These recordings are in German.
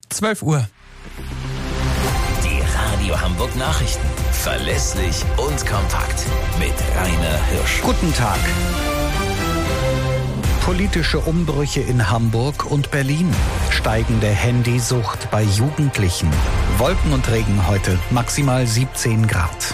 12 Uhr. Die Radio Hamburg Nachrichten. Verlässlich und kompakt. Mit Rainer Hirsch. Guten Tag. Politische Umbrüche in Hamburg und Berlin. Steigende Handysucht bei Jugendlichen. Wolken und Regen heute, maximal 17 Grad.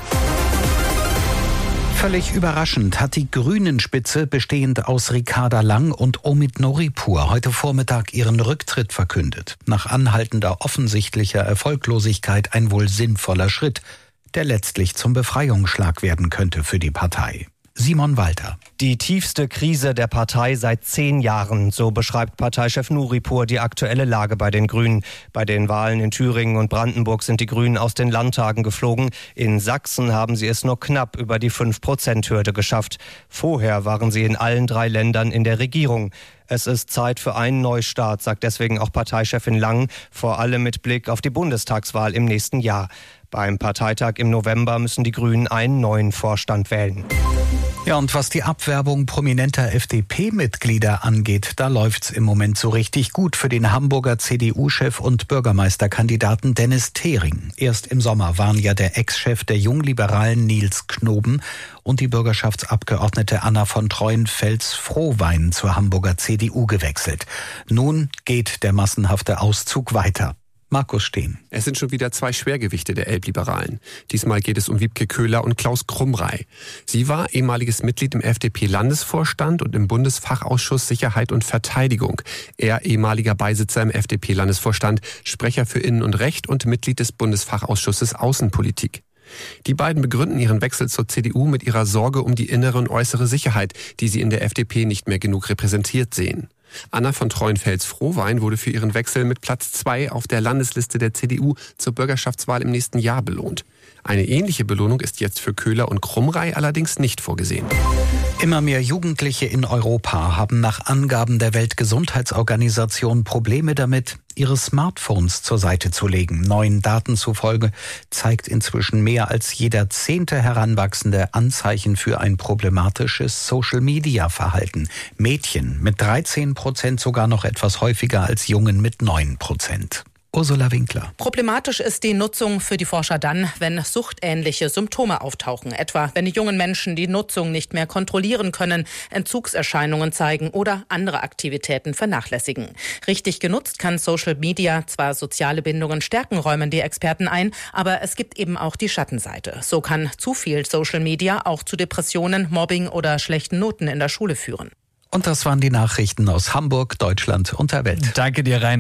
Völlig überraschend hat die Grünen-Spitze, bestehend aus Ricarda Lang und Omid Noripur, heute Vormittag ihren Rücktritt verkündet. Nach anhaltender offensichtlicher Erfolglosigkeit ein wohl sinnvoller Schritt, der letztlich zum Befreiungsschlag werden könnte für die Partei. Simon Walter. Die tiefste Krise der Partei seit 10 Jahren, so beschreibt Parteichef Noripur die aktuelle Lage bei den Grünen. Bei den Wahlen in Thüringen und Brandenburg sind die Grünen aus den Landtagen geflogen. In Sachsen haben sie es nur knapp über die 5%-Hürde geschafft. Vorher waren sie in allen 3 Ländern in der Regierung. Es ist Zeit für einen Neustart, sagt deswegen auch Parteichefin Lang, vor allem mit Blick auf die Bundestagswahl im nächsten Jahr. Beim Parteitag im November müssen die Grünen einen neuen Vorstand wählen. Ja, und was die Abwerbung prominenter FDP-Mitglieder angeht, da läuft's im Moment so richtig gut für den Hamburger CDU-Chef und Bürgermeisterkandidaten Dennis Thering. Erst im Sommer waren ja der Ex-Chef der Jungliberalen Nils Knoben und die Bürgerschaftsabgeordnete Anna von Treuenfels-Frohwein zur Hamburger CDU gewechselt. Nun geht der massenhafte Auszug weiter. Markus Steen. Es sind schon wieder 2 Schwergewichte der Elbliberalen. Diesmal geht es um Wiebke Köhler und Klaus Krumrei. Sie war ehemaliges Mitglied im FDP-Landesvorstand und im Bundesfachausschuss Sicherheit und Verteidigung. Er ehemaliger Beisitzer im FDP-Landesvorstand, Sprecher für Innen und Recht und Mitglied des Bundesfachausschusses Außenpolitik. Die beiden begründen ihren Wechsel zur CDU mit ihrer Sorge um die innere und äußere Sicherheit, die sie in der FDP nicht mehr genug repräsentiert sehen. Anna von Treuenfels-Frohwein wurde für ihren Wechsel mit Platz 2 auf der Landesliste der CDU zur Bürgerschaftswahl im nächsten Jahr belohnt. Eine ähnliche Belohnung ist jetzt für Köhler und Krumrei allerdings nicht vorgesehen. Immer mehr Jugendliche in Europa haben nach Angaben der Weltgesundheitsorganisation Probleme damit, ihre Smartphones zur Seite zu legen. Neuen Daten zufolge zeigt inzwischen mehr als jeder 10. Heranwachsende Anzeichen für ein problematisches Social-Media-Verhalten. Mädchen mit 13% sogar noch etwas häufiger als Jungen mit 9%. Ursula Winkler. Problematisch ist die Nutzung für die Forscher dann, wenn suchtähnliche Symptome auftauchen. Etwa, wenn die jungen Menschen die Nutzung nicht mehr kontrollieren können, Entzugserscheinungen zeigen oder andere Aktivitäten vernachlässigen. Richtig genutzt kann Social Media zwar soziale Bindungen stärken, räumen die Experten ein, aber es gibt eben auch die Schattenseite. So kann zu viel Social Media auch zu Depressionen, Mobbing oder schlechten Noten in der Schule führen. Und das waren die Nachrichten aus Hamburg, Deutschland und der Welt. Danke dir, Rainer.